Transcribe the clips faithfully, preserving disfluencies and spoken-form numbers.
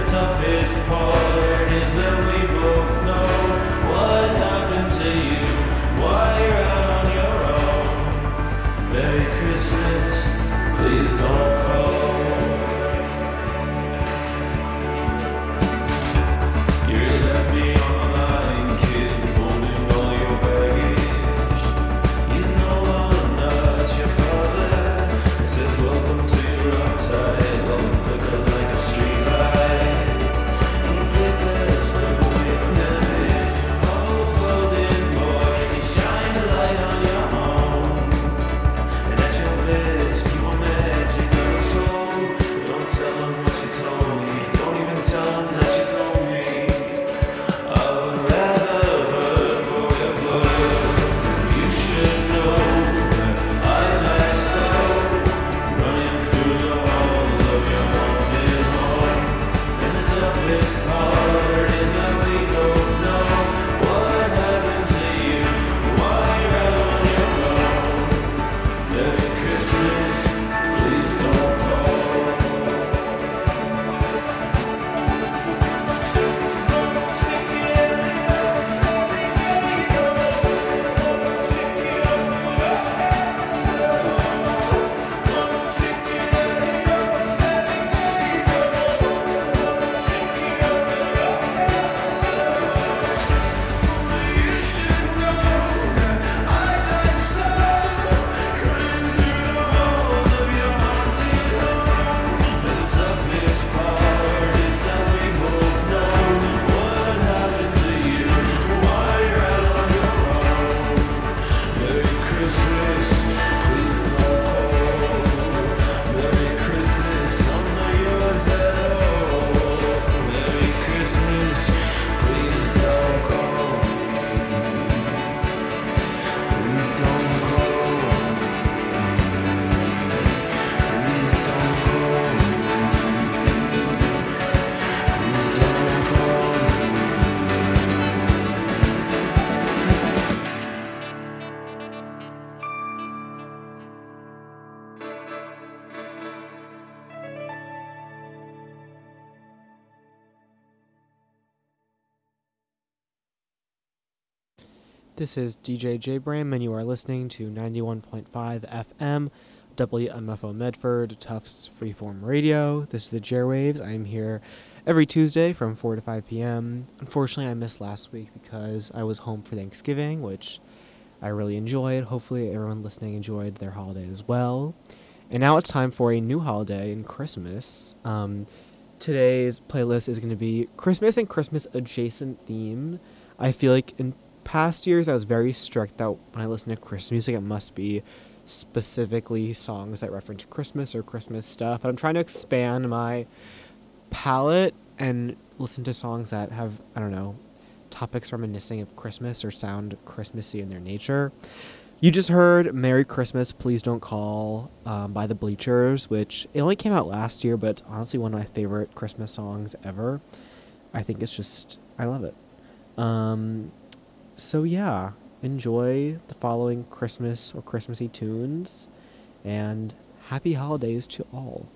toughest part is that we both know what happened to you while you're out on your own. Merry Christmas, please don't call. You left me on the line, kid, holding all your baggage. You know I'm not your father. It says welcome to your uptight, all the flickers like a street light. And flickers from the image. Oh, golden boy, you shine a light on your home. And at your best, you are magic of the soul. Don't tell them what you told me. Don't even tell them that you told me. I would rather hurt for your blood. You should know that I die slow, running through the halls of your haunted home. And the toughest part is that we both know what happened to you while you're out on your own. Merry Christmas, please don't call. This is D J J Bram, and you are listening to ninety-one point five F M, W M F O Medford, Tufts Freeform Radio. This is the J-Waves. I am here every Tuesday from four to five p.m. Unfortunately, I missed last week because I was home for Thanksgiving, which I really enjoyed. Hopefully, everyone listening enjoyed their holiday as well. And now it's time for a new holiday in Christmas. Um, today's playlist is going to be Christmas and Christmas-adjacent theme. I feel like in past years I was very strict that when I listen to Christmas music it must be specifically songs that reference Christmas or Christmas stuff, but I'm trying to expand my palette and listen to songs that have, I don't know, topics reminiscing of Christmas or sound Christmassy in their nature. You just heard Merry Christmas, Please Don't Call um, by the Bleachers, which it only came out last year, but it's honestly one of my favorite Christmas songs ever. I think it's just, I love it. Um... So yeah, enjoy the following Christmas or Christmassy tunes, and happy holidays to all.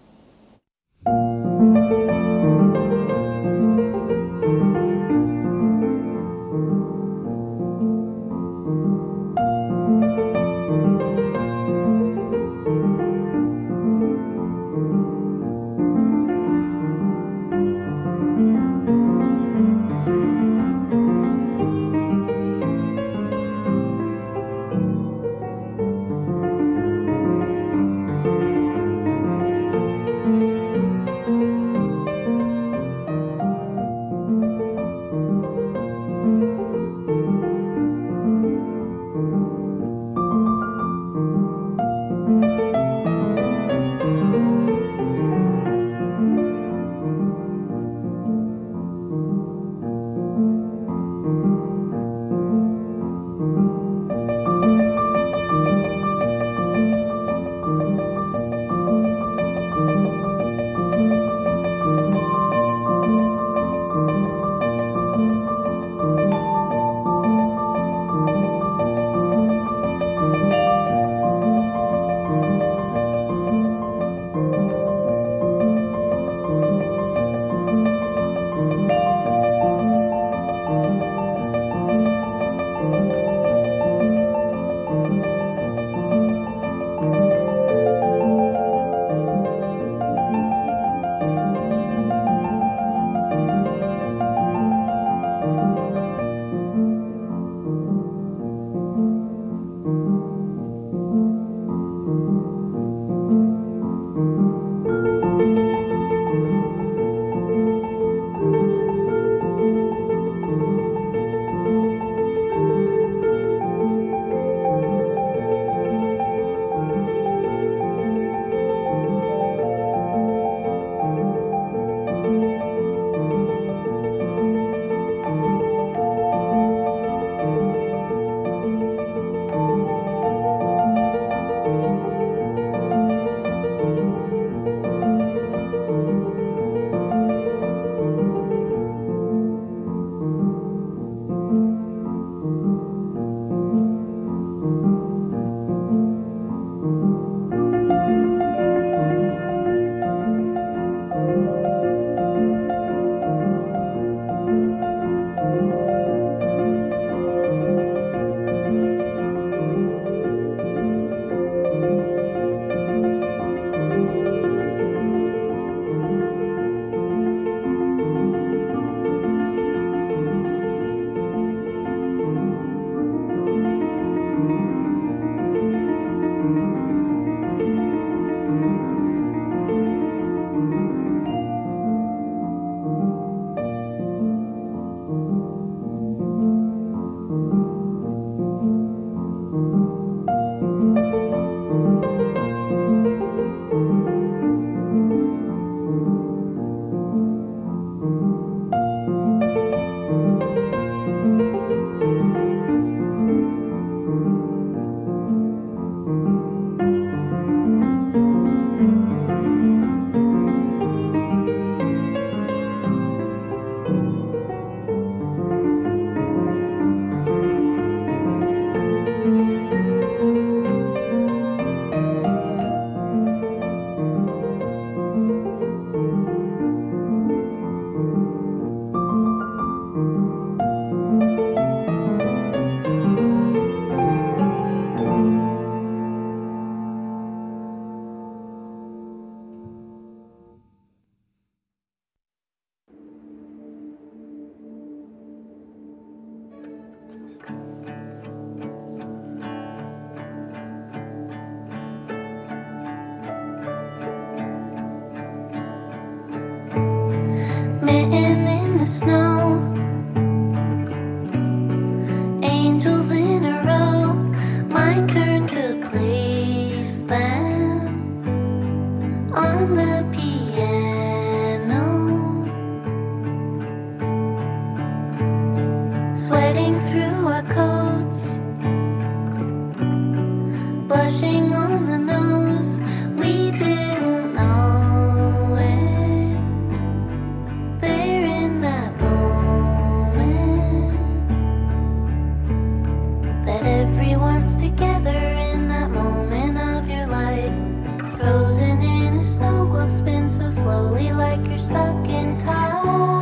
the snow. Angels in a row, my turn to place them on the piano. Sweating through our coats, blushing on the nose, we didn't know it. There in that moment, that everyone's together in that moment of your life. Frozen in a snow globe, spin so slowly like you're stuck in time.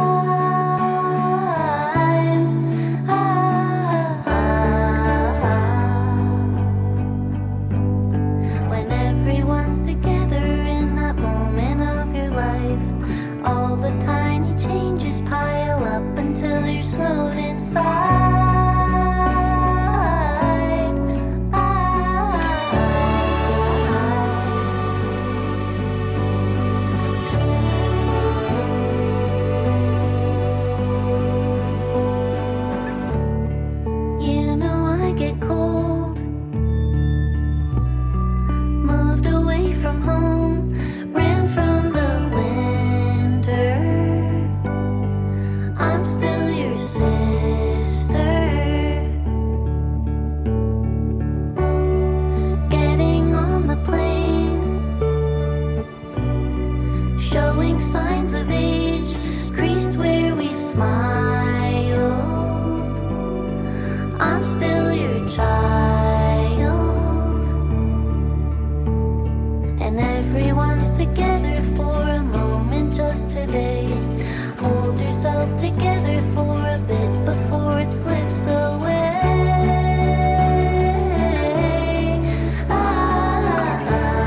When everyone's together in that moment of your life, all the tiny changes pile up until you're snowed inside. You know I get cold, moved away from home, ran from the winter. I'm still your sister. Getting on the plane, showing signs of age, creased where we've smiled. I'm still your child. And everyone's together for a moment just today. Hold yourself together for a bit before it slips away. Ah,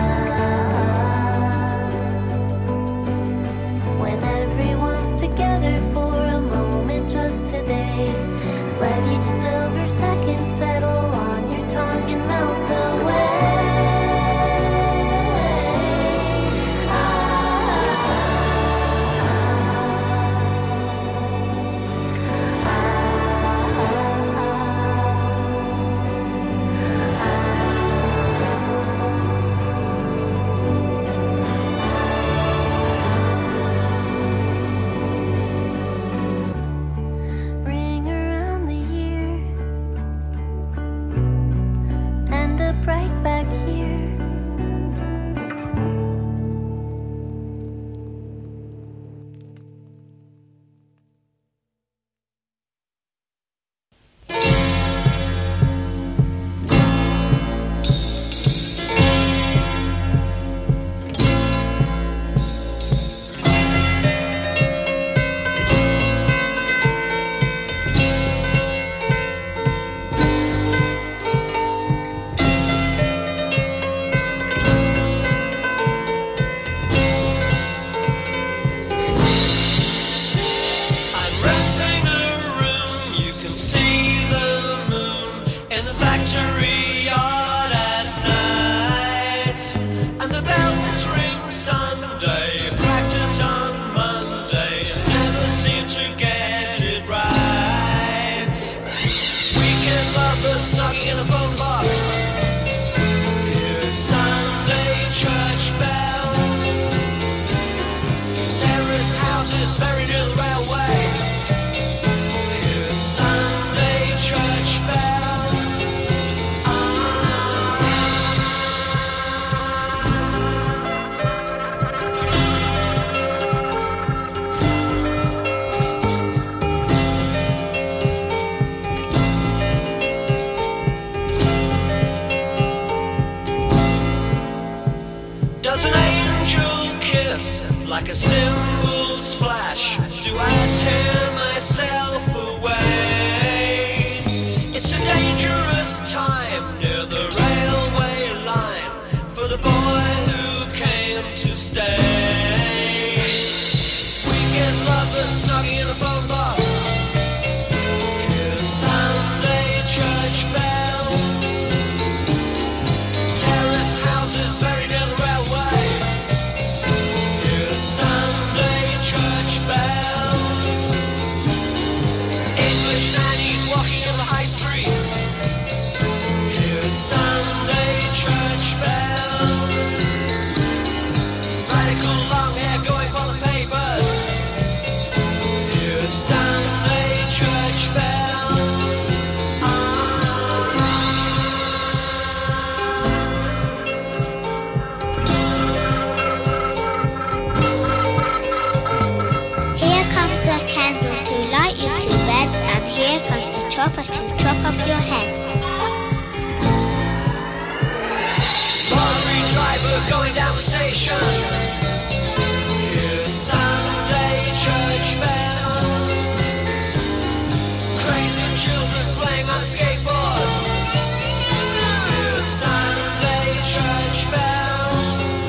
when everyone's together for a moment just today, let each silver second settle on your tongue and melt away. Ring around the year, end up right back here. I'm renting a room, you can see the moon in the factory yard at night. And the bells ring Sunday, practice on Monday, never seem to get it right. Weekend lovers knocking in a phone box. Here's Sunday church bells. Terraced houses very near the railway. Here's Sunday church bells. Ah. Does an angel kiss like a cymbal splash? Do I tear myself away? It's a dangerous time near the railway line for the boy who came to stay. Weekend lovers knocking in a phone box. Here's Sunday church bells. Terraced houses very near the railway. Here's Sunday church bells. drop at you, drop off your head. Lorry driver going down the station. Here's Sunday church bells. Crazy children playing on a skateboard. Here's Sunday church bells.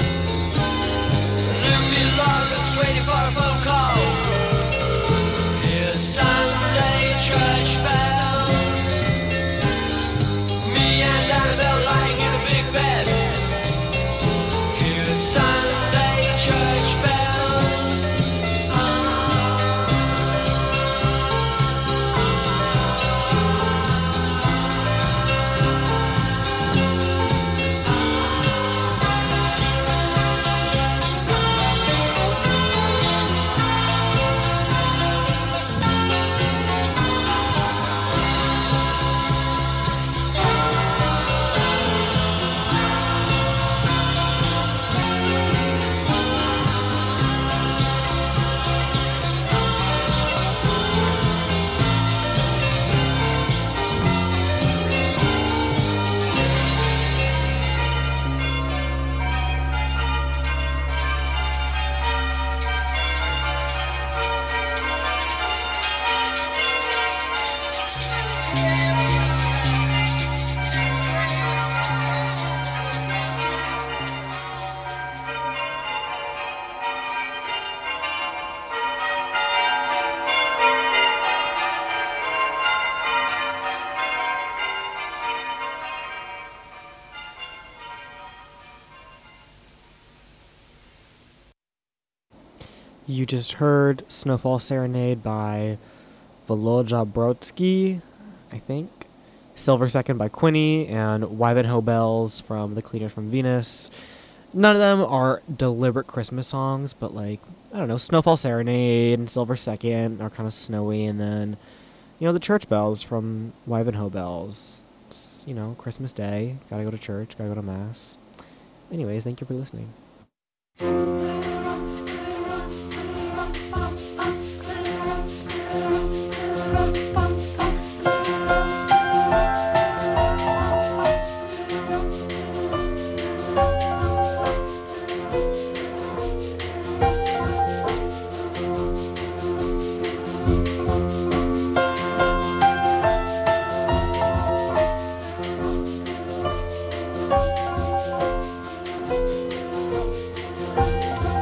Limby Lawrence waiting for a phone call. Here's Sunday church bells. Me and Annabelle lying in a big bed. Here's Sunday church bells. You just heard Snowfall Serenade by Volodya Brodsky, I think. Silver Second by Quinny, and Wivenhoe Bells from The Cleaners from Venus. None of them are deliberate Christmas songs, but like, I don't know, Snowfall Serenade and Silver Second are kind of snowy, and then, you know, the church bells from Wivenhoe Bells. It's, you know, Christmas Day, gotta go to church, gotta go to Mass. Anyways, thank you for listening. Thank you.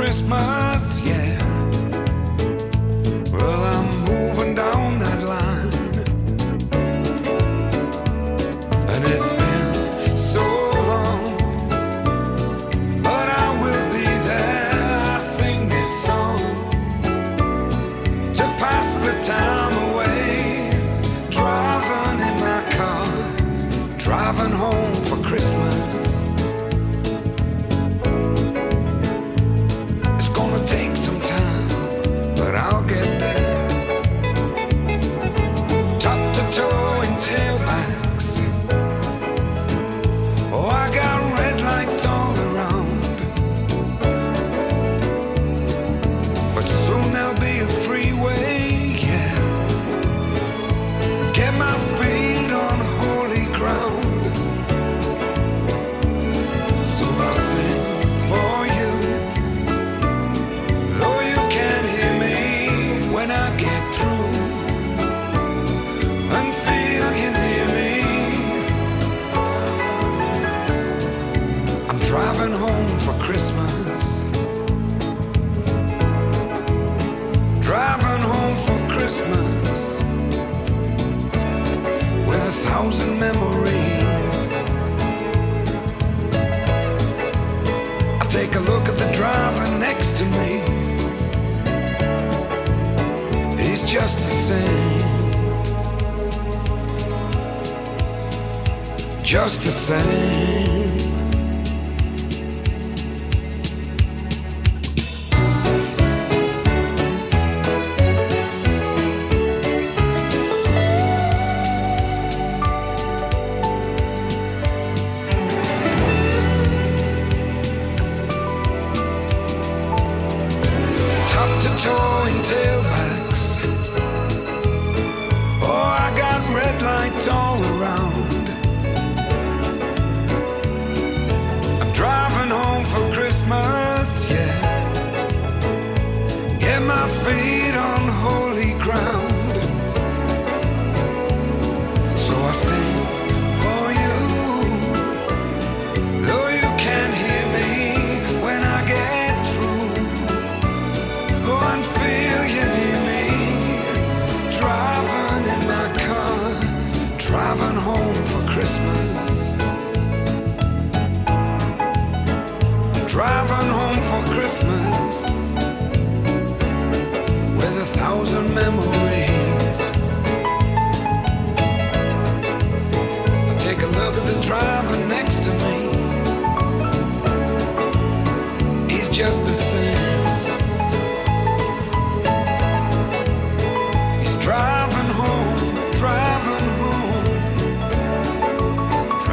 Christmas, yeah. Well, I'm moving down that line, and it's been so long, but I will be there. I sing this song to pass the time away, driving in my car, driving home for Christmas. It's gonna take some time, but I'll get there. Top to toe in tailbacks. Oh, I got red lights all around, but soon there'll be a freeway, yeah. Get my feet on holy ground. So I sing for you, though you can't hear me when I get through, and feel you near me. I'm driving home for Christmas, driving home for Christmas, with a thousand memories. I take a look at the driver next to me. He's just the same, just the same. Top to toe in tailbacks. Oh, I got red lights all around. I'm driving home for Christmas, yeah. Get my feet on holy ground. So I sing for you, though you can't hear me when I get through. Go and feel you near me, driving in my car, driving home for Christmas, driving home for Christmas, with a thousand memories. I take a look at the driver next to me. He's just the same. He's driving home, driving home,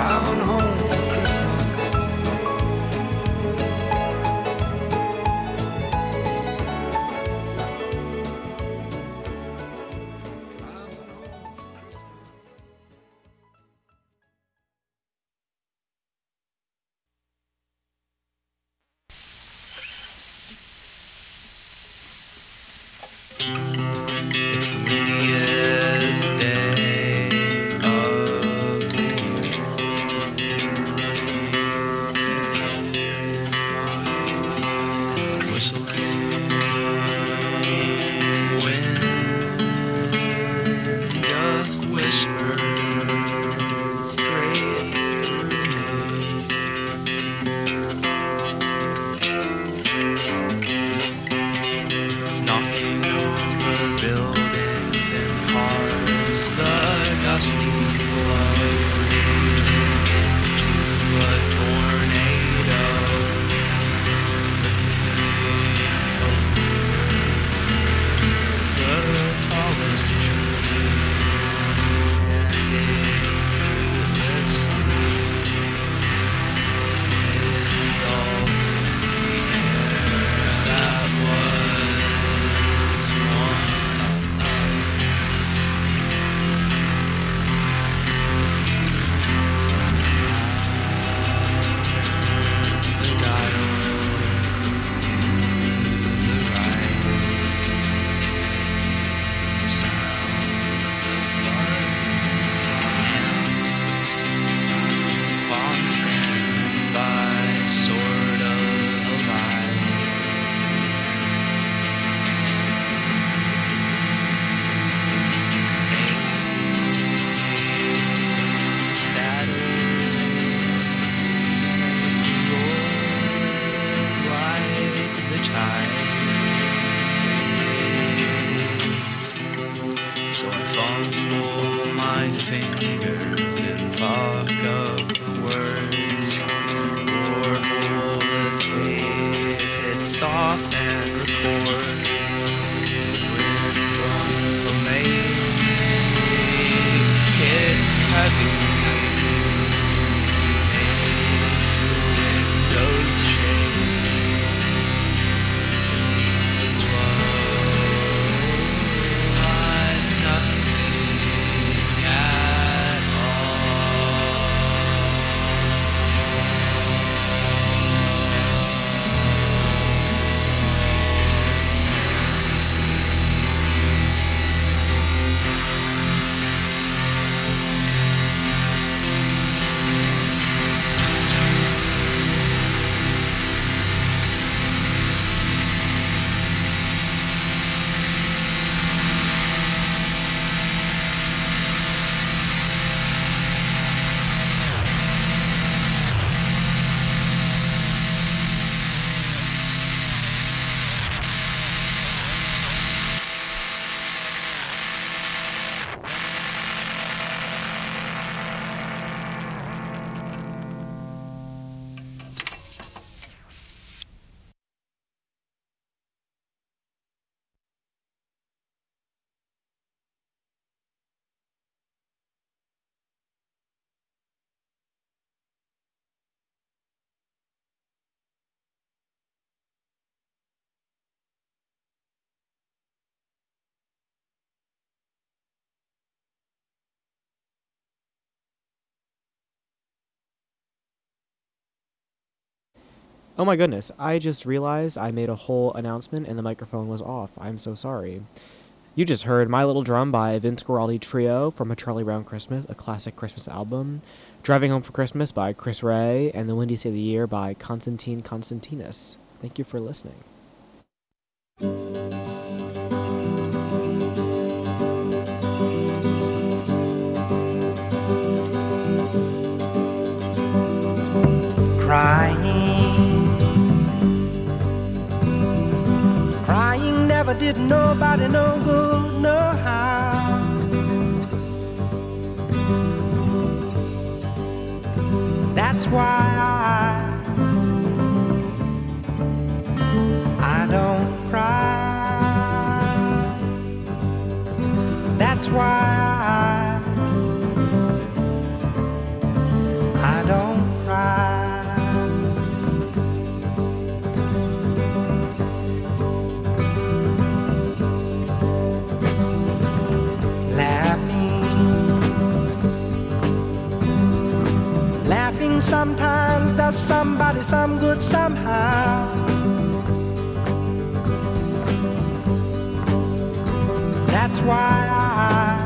port. Wind from the main, it's heavy. Makes the windows shake. Blow on nothing at Oh my goodness, I just realized I made a whole announcement and the microphone was off. I'm so sorry. You just heard My Little Drum by Vince Guaraldi Trio from A Charlie Brown Christmas, a classic Christmas album. Driving Home for Christmas by Chris Ray, and The Windy City of the Year by Konstantin Konstantinos. Thank you for listening. Crying, crying never did nobody no good, no how. That's why I, I don't cry. That's why I, I don't cry. Sometimes does somebody some good somehow. That's why I,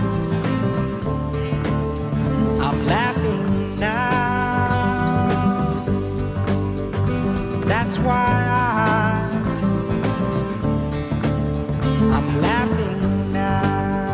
I'm laughing now. That's why I, I'm laughing now.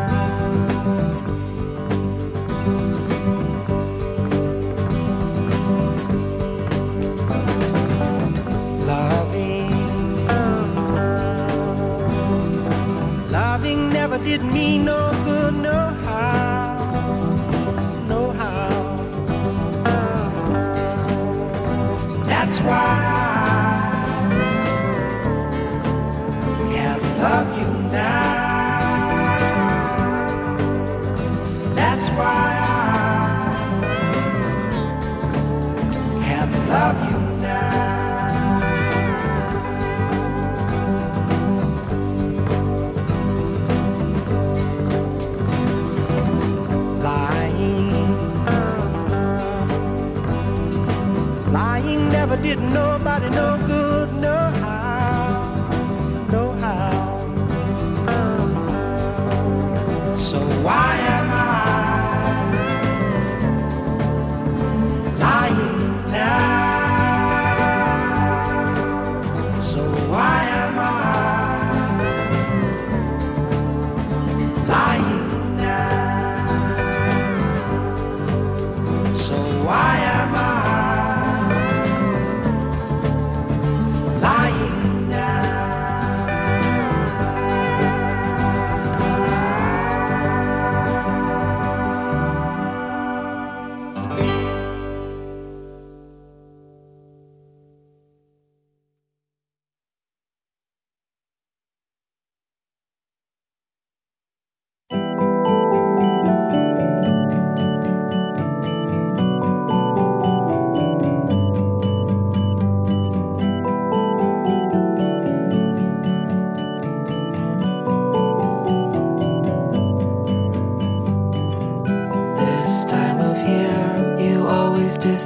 Never did me no good, no how, no how. That's why I can't love you now. That's why I can't love you now. Never did nobody no good, no how, no how. So why am I lying now? So why am I lying now? So why am I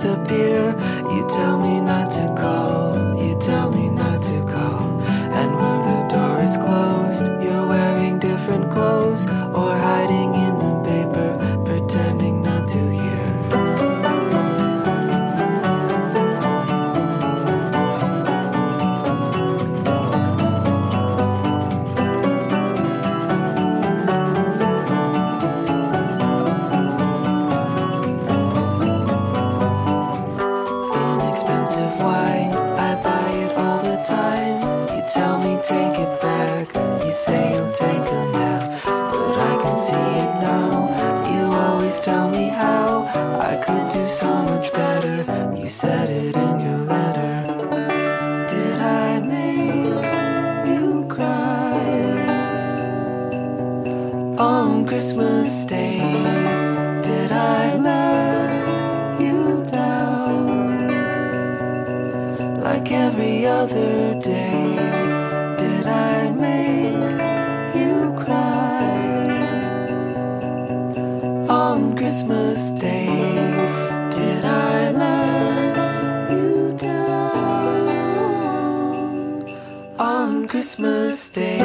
disappear. You tell me not to call, you tell me not to call. And when the door is closed, you're wearing different clothes or hiding in the paper, pretending not to hear. Inexpensive wine, I buy it all the time. You tell me take it back, you say you'll take a nap, but I can see it now. You always tell me how I could do so much better. You said it in your letter. Did I make you cry on Christmas Day? Did I let you down like every other day? Did I make you cry on Christmas Day? Did I let you down on Christmas Day?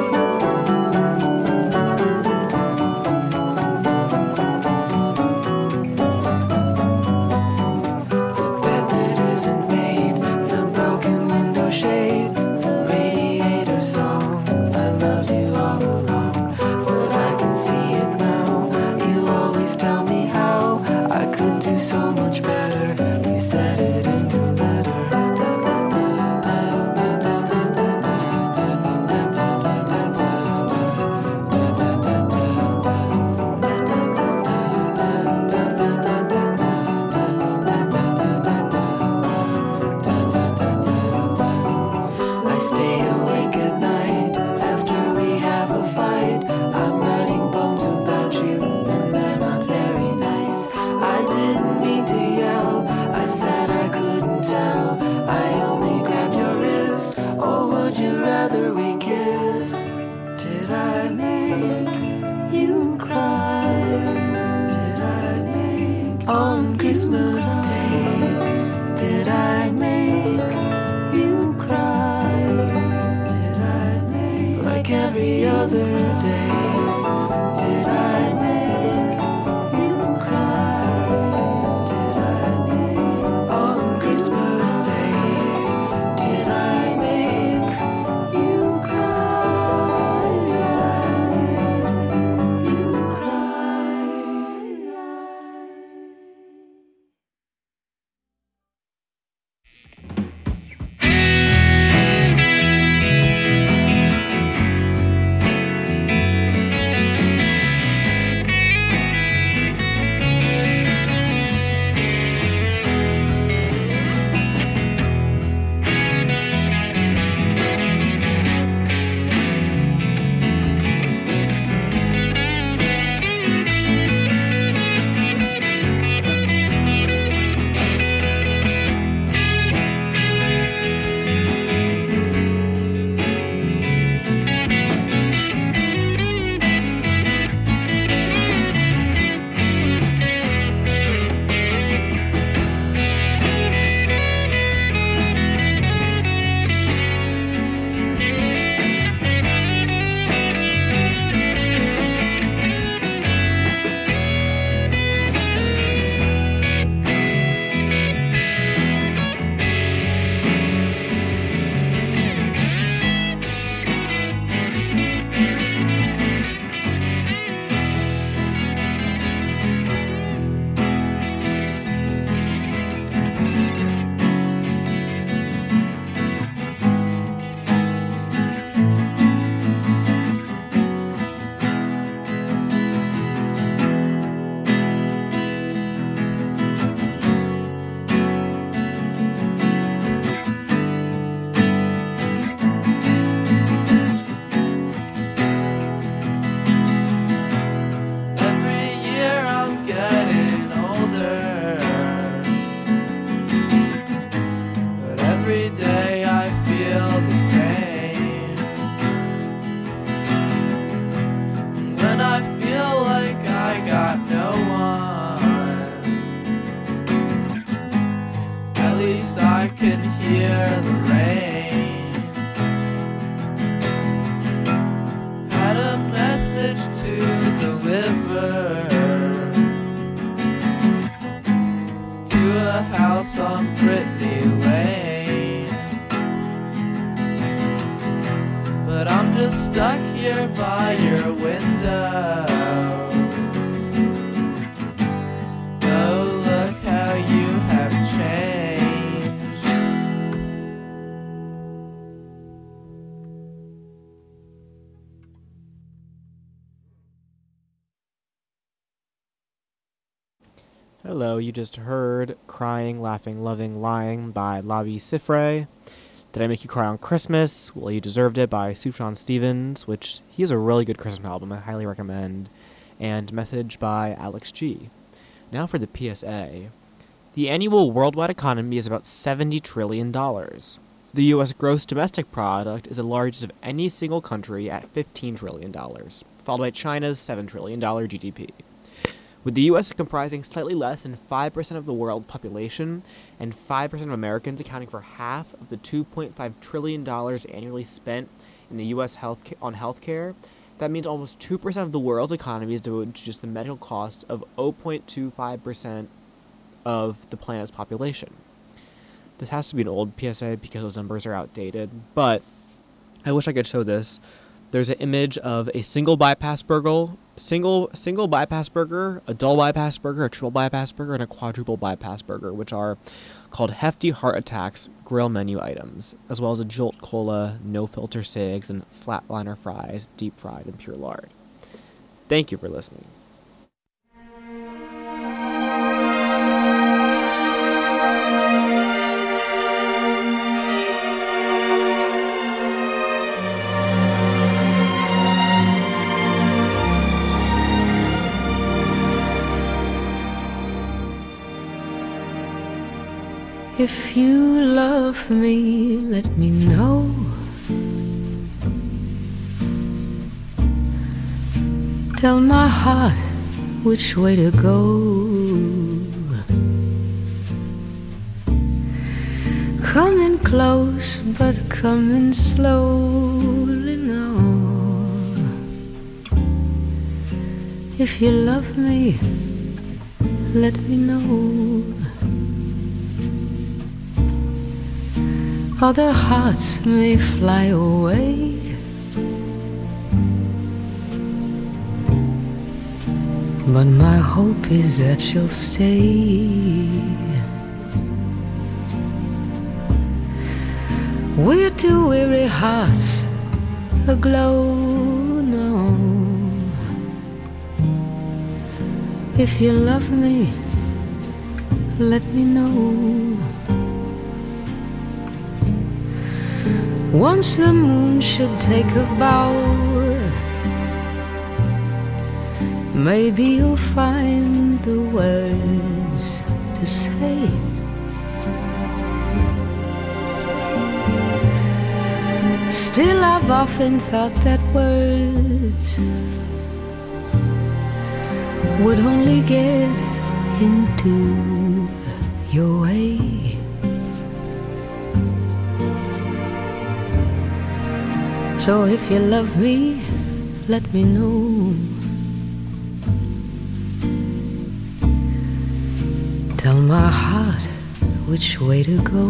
So much better, you said it in your letter. I stay awake at night after we have a fight. I'm writing poems about you, and they're not very nice. I didn't mean to yell, I said I couldn't tell. I only grabbed your wrist, or would you rather we kissed? Did I make you cry? Did I make on Christmas Day? Did I make you cry? Did I make like every other day? Did I make you cry? Did I make on Christmas Day? Did I make you cry? Did I make you cry? but I'm just stuck here by your window. Oh, look how you have changed. Hello, you just heard Crying, Laughing, Loving, Lying by Labi Siffre. Did I Make You Cry on Christmas? Well, You Deserved It by Sufjan Stevens, which he has a really good Christmas album I highly recommend. And Message by Alex G. Now for the P S A. The annual worldwide economy is about seventy trillion dollars. The U S gross domestic product is the largest of any single country at fifteen trillion dollars, followed by China's seven trillion dollars G D P. With the U S comprising slightly less than five percent of the world population and five percent of Americans accounting for half of the two point five trillion dollars annually spent in the U S health ca- on healthcare, that means almost two percent of the world's economy is devoted to just the medical costs of zero point two five percent of the planet's population. This has to be an old P S A because those numbers are outdated, but I wish I could show this. There's an image of a single bypass burger, single single bypass burger, a double bypass burger, a triple bypass burger, and a quadruple bypass burger, which are called Hefty Heart Attacks grill menu items, as well as a Jolt Cola, no filter cigs, and flatliner fries, deep fried in pure lard. Thank you for listening. If you love me, let me know. Tell my heart which way to go. Come in close, but come in slowly now. If you love me, let me know. Other hearts may fly away, but my hope is that you'll stay. We're two weary hearts aglow now. If you love me, let me know. Once the moon should take a bow, maybe you'll find the words to say. Still I've often thought that words would only get into your way. So if you love me, let me know. Tell my heart which way to go.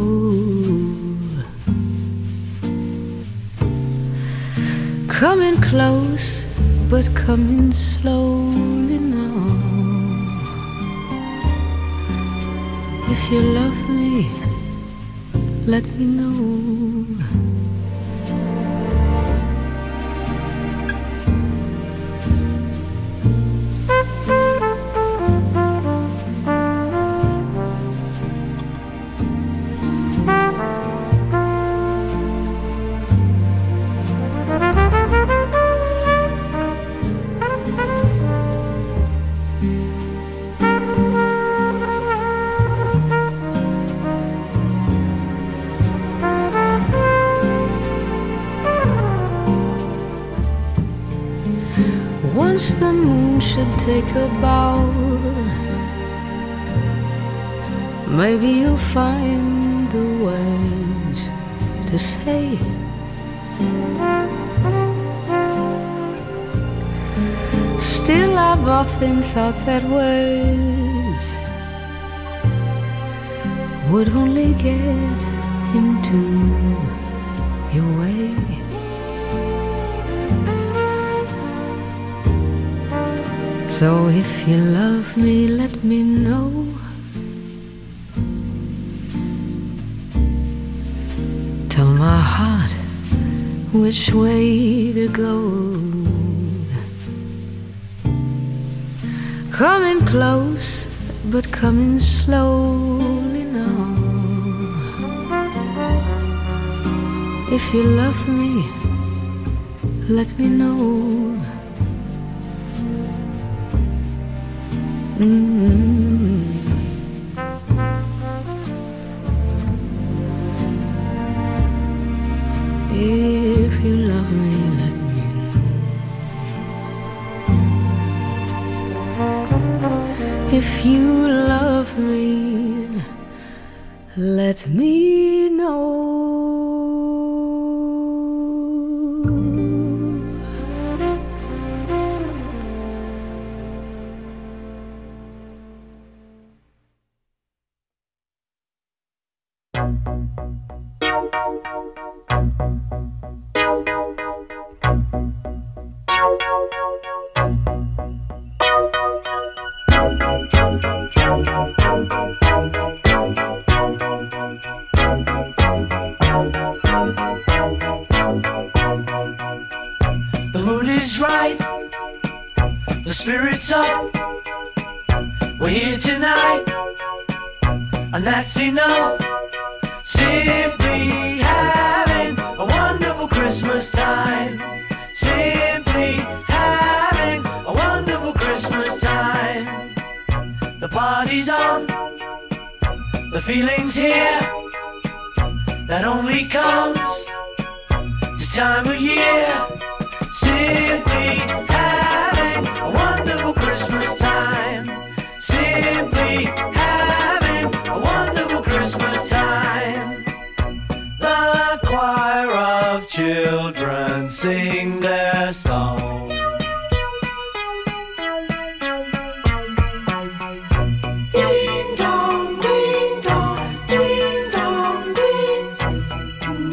Come in close, but come in slowly now. If you love me, let me know. Once the moon should take a bow, maybe you'll find the words to say. Still I've often thought that words would only get into your way. So if you love me, let me know. Tell my heart which way to go. Coming close, but coming slowly now. If you love me, let me know. Mm-hmm. If you love me, let me know. If you love me, let me know. The mood is right, the spirit's up. We're here tonight, and that's enough. Simply having a wonderful Christmas time. Simply having a wonderful Christmas time. The party's on, the feeling's here. That only comes this time of year. Simply having a wonderful Christmas time. Simply having a wonderful Christmas time. The choir of children sing their song. Ding dong, ding dong, ding dong, ding.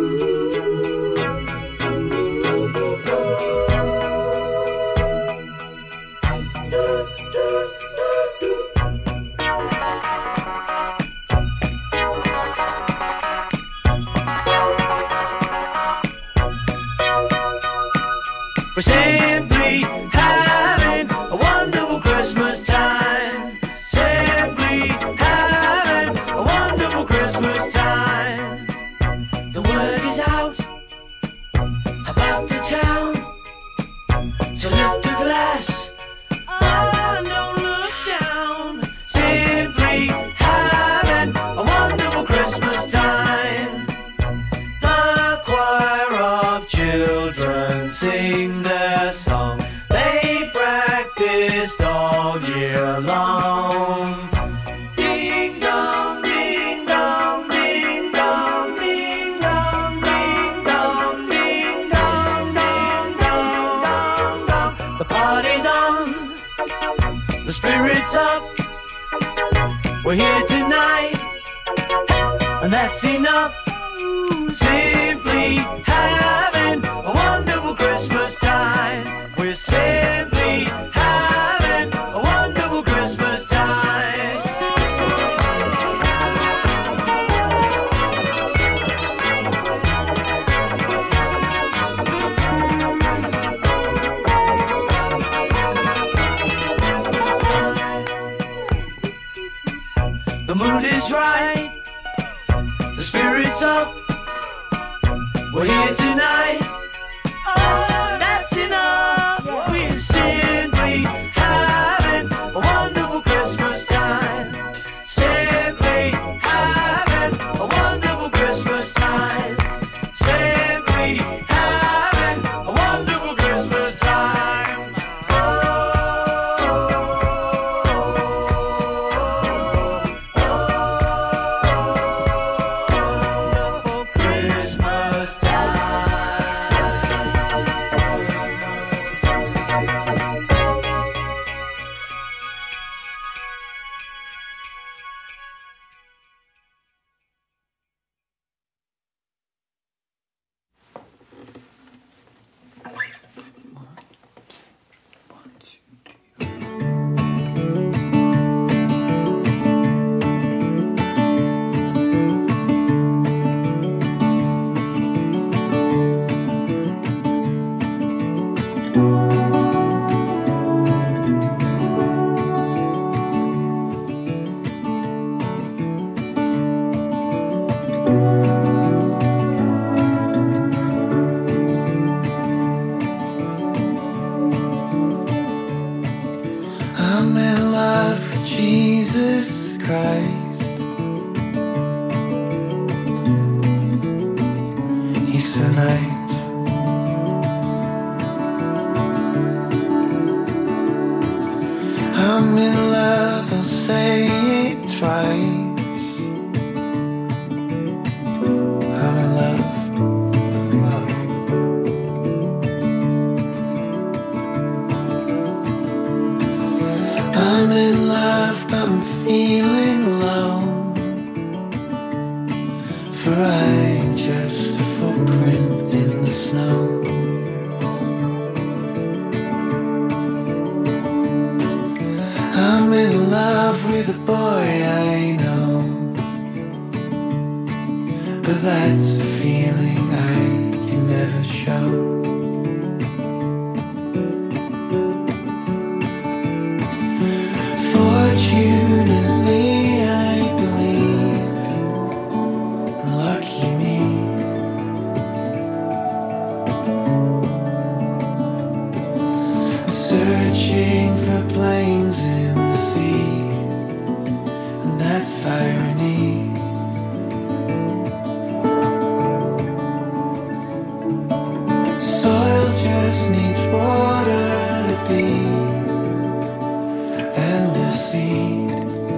We're simply having a wonderful Christmas time. Simply having a wonderful Christmas time. The word is out about the town to lift a glass. Oh, don't look down. Simply having a wonderful Christmas time. The choir of children sing their song. They practiced all year long. Ding dong, ding dong, ding dong, ding dong, ding dong, ding dong, ding dong, dong, dong. The party's on, the spirit's up. We're here tonight, and that's enough. Simply having a wonderful Christmas time. We're simply having a wonderful Christmas time. The mood is right, the spirit's up. We're here tonight. Oh, that's enough. We're simply having a wonderful Christmas time. Simply having a wonderful Christmas time. Simply having a wonderful Christmas time. Wonderful Christmas time. Christ. He's so nice. I'm in love, I'll say it twice. I'm in love. I'm in love, but I'm feeling low. For I'm just a footprint in the snow. I'm in love with a boy I know, but that's a feeling I can never show. Fortunately, I believe, lucky me. Searching for planes in the sea, and that's irony. Soil just needs water to be, and the seed.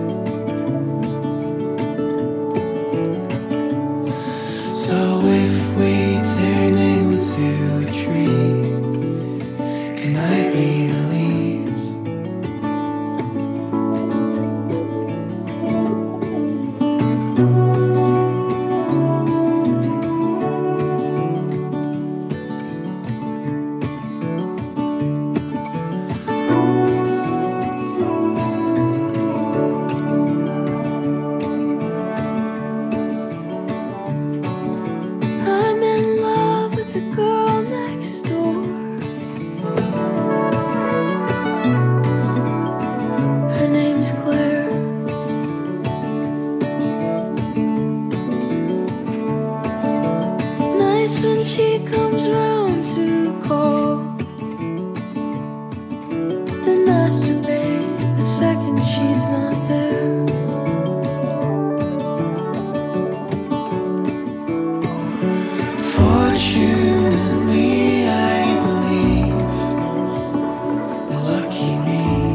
So if we turn into a tree, can I be the leaves? I'm in love with the girl next door. Her name's Claire. Nice when she comes round to call, then masturbate the second she's not there. Fortunately, I believe, lucky me.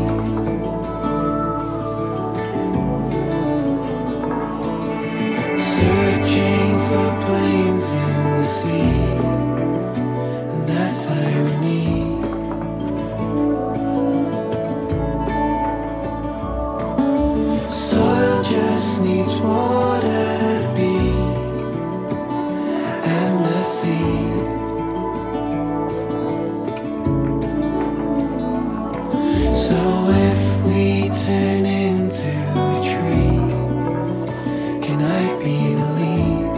Searching for planes in the sea, and that's irony. Soil just needs water to be, and the seed. So if we turn into a tree, can I be the leaves?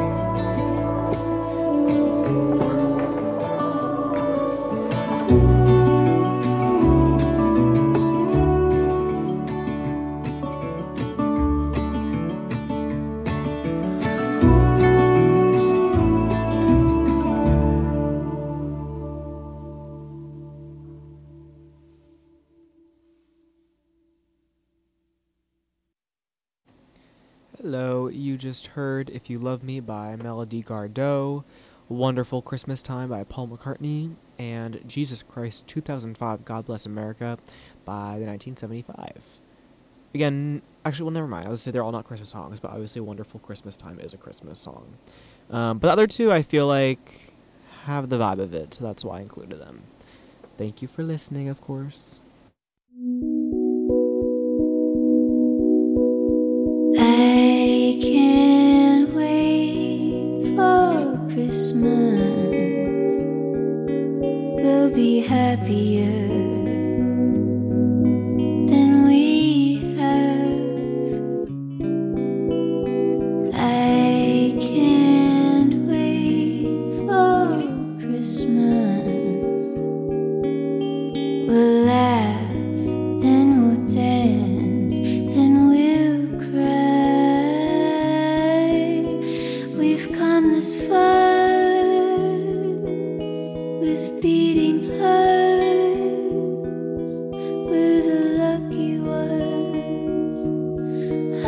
Hello, you just heard If You Love Me by Melody Gardot, Wonderful Christmas Time by Paul McCartney, and Jesus Christ two thousand five God Bless America by the nineteen seventy-five. Again, actually, well, never mind. I would say they're all not Christmas songs, but obviously Wonderful Christmas Time is a Christmas song. Um, but the other two, I feel like, have the vibe of it, so that's why I included them. Thank you for listening, of course. I can't wait for Christmas. We'll be happier than we have. I can't wait for Christmas. We'll laugh and we'll dance and we'll cry. We've come this far with beating hearts. We're the lucky ones.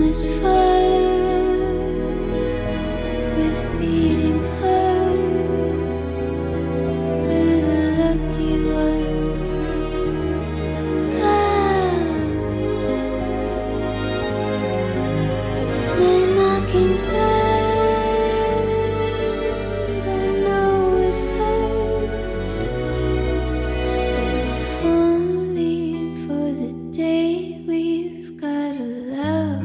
this fire with beating hearts, we're the lucky ones. Ah, my mockingbird, I know it hurts, if only for the day we've gotta love.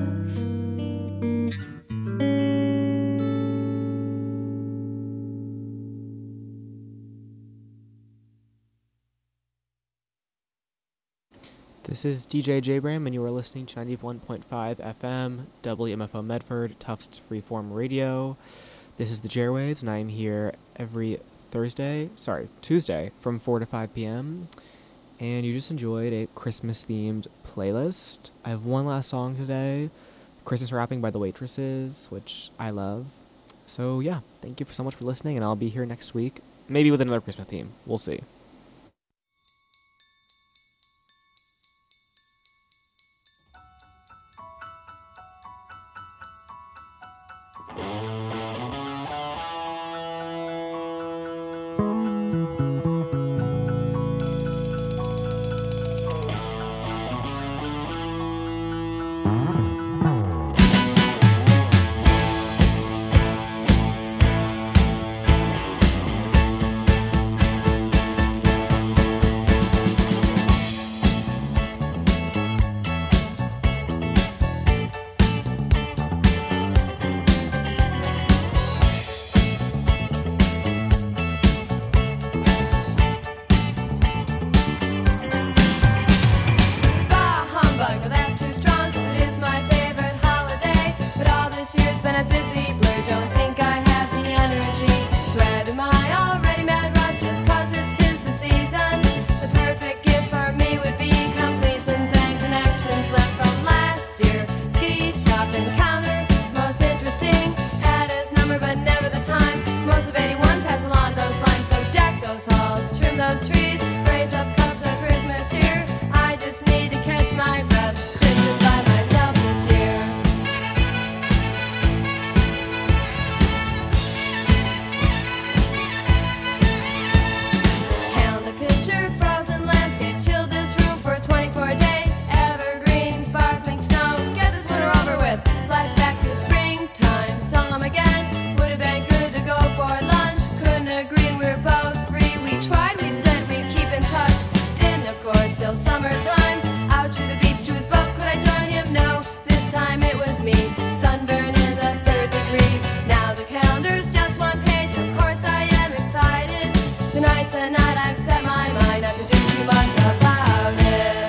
This is D J J Bram, and you are listening to ninety-one point five F M, W M F O Medford, Tufts Freeform Radio. This is the Jairwaves, and I am here every Thursday, sorry, Tuesday, from four to five p.m., and you just enjoyed a Christmas-themed playlist. I have one last song today, Christmas Wrapping by the Waitresses, which I love. So, yeah, thank you so much for listening, and I'll be here next week, maybe with another Christmas theme. We'll see. Bah humbug, well that's too strong 'cause it is my favorite holiday. But all this year's been a busy blur, don't think I have the energy to add to my already mad rush just 'cause it's 'tis the season. The perfect gift for me would be completions and connections left from last year. Ski shop encounter, most interesting, had his number but never the time. Most of eighty-one pass along those lines, so deck those halls, trim those trees, raise up cups of Christmas cheer. I just need to catch my breath. Christmas by myself this year. Calendar picture, frozen landscape, chill this room for twenty-four days. Evergreen, sparkling snow, get this winter over with. Flashback to springtime, saw him again. Would have been good to go for lunch. Couldn't agree, we were both free. We tried, we said we'd keep in touch. Didn't, of course, till summertime. Out to the beach to his boat, could I join him? No, this time it was me. Sunburn in the third degree. Now the calendar's just one page. Of course I am excited. Tonight's the night I've set my mind not to do too much about it.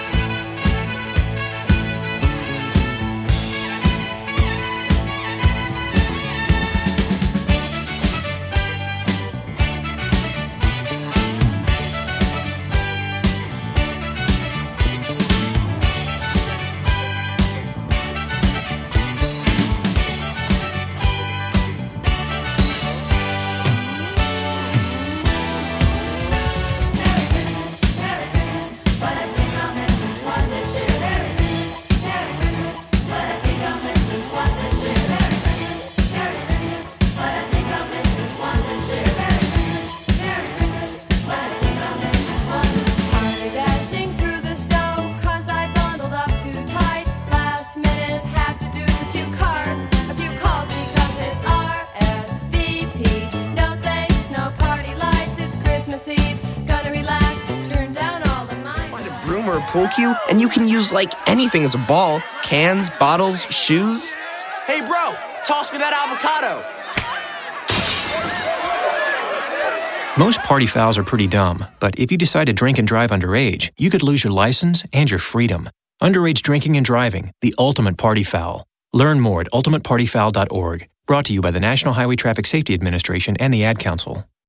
Merry Christmas, Merry Christmas, but I think I'll miss this one this year. Merry Christmas, Merry Christmas, but I think I'll miss this one this year. Merry Christmas, Merry Christmas, but I think I'll miss this one this year. Merry Christmas, Merry Christmas, but I think I'll miss this one this year. Hardly dashing through the snow 'cause I bundled up too tight. Last minute have to do a few cards, a few calls because it's R S V P. No thanks, no party lights, it's Christmas Eve. Gonna relax, turn down all of mine. Find a broom or a pool cue, and you can use like anything as a ball. Cans, bottles, shoes. Hey bro, toss me that avocado. Most party fouls are pretty dumb, but if you decide to drink and drive underage, you could lose your license and your freedom. Underage drinking and driving, the ultimate party foul. Learn more at ultimate party foul dot org. Brought to you by the National Highway Traffic Safety Administration and the Ad Council.